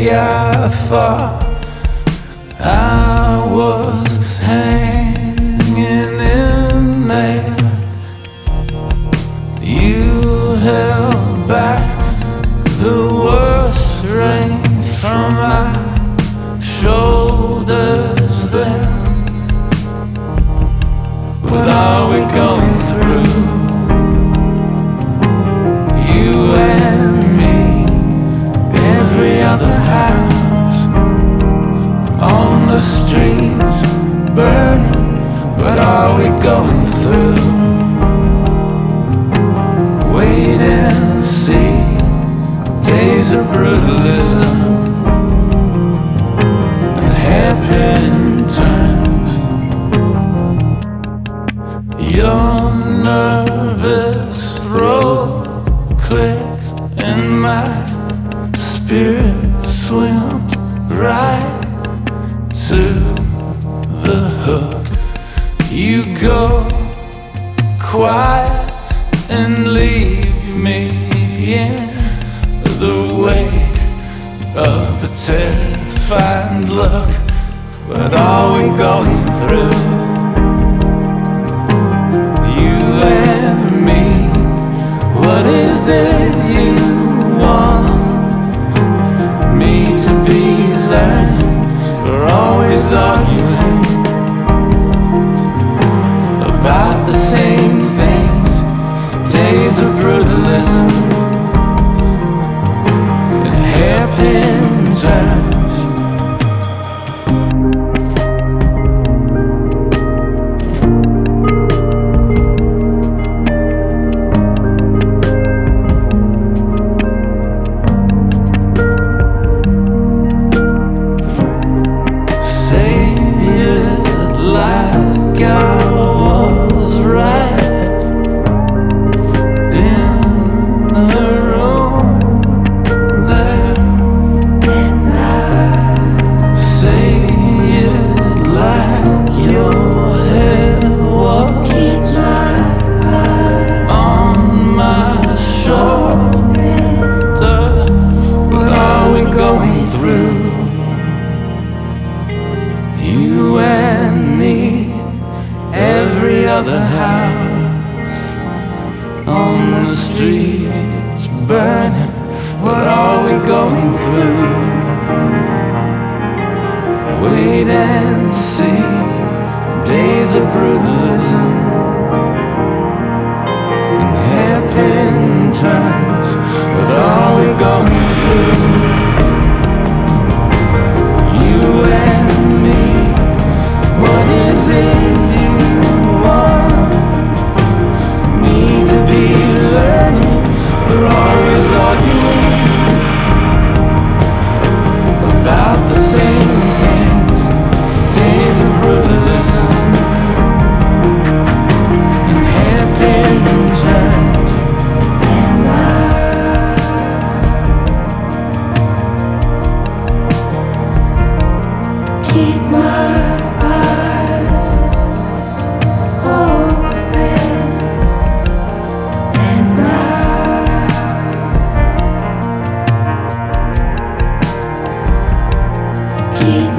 I thought I was hanging in there. You held back the worst rain from my shoulders then. What are we going through? You and me, every other house on the streets burning. What are we going through? Wait and see, days of brutalism and hairpin turns. Your nervous throat clicks and my spirit swims right to the hook. You go quiet and leave me in the wake of a terrified look. What are we going through? You and me, what is it you want me to be learning? We're always arguing about the same things. Days of brutalism and hairpin turns. Say it like I was right. You and me, every other house on the streets burning. What are we going through? Wait and see, days of brutalism and hairpin turns. What are we going through? You and me, what is it you want me to be learning? We're always arguing about the same things. Days of brutalism and hairpin turns. And I keep my keep